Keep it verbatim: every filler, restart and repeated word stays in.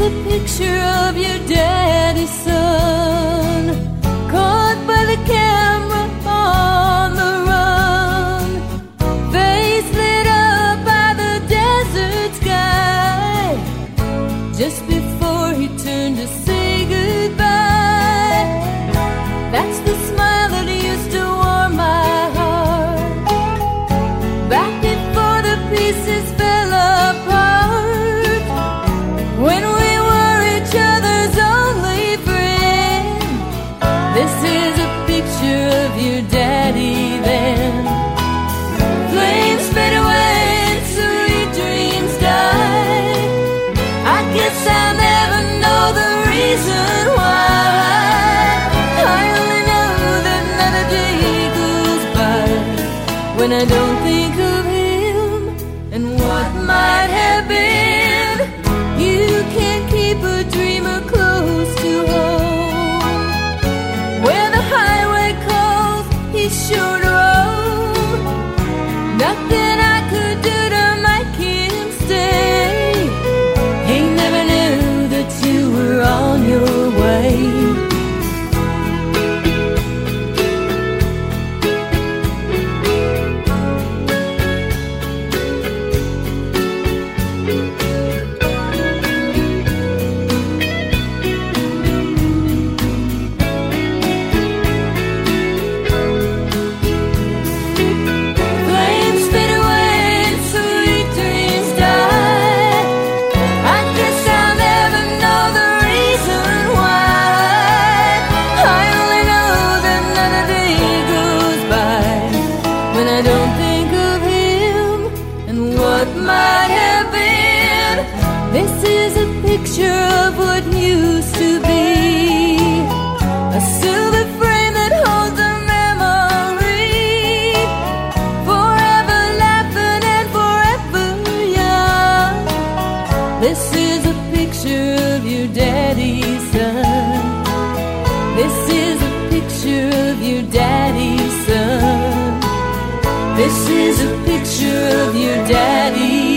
a picture of your daddy's son, caught by the camera on the run, face lit up by the desert sky, just before he turned to say goodbye. That's the smile that used to warm my heart, back before the pieces fell apart, when we were each other's only friend. This is a picture of your daddy then. Flames fade away and sweet dreams die. I guess I'll never know the reason why. I only know that another day goes by when I don't think of him and what might have been. You can't keep a dreamer close to home. Where the highway calls, he's sure to roam. Nothing I could do to make him stay. He never knew that you were on your way. Flames fade away and sweet dreams die. I guess I'll never know the reason why. I only know that another day goes by when I don't think of him and what might have been. This is a picture of what used to be, a silver frame that holds a memory, forever laughing and forever young. This is a picture of your daddy's son. This is a picture of your daddy's son. This is a picture of your daddy.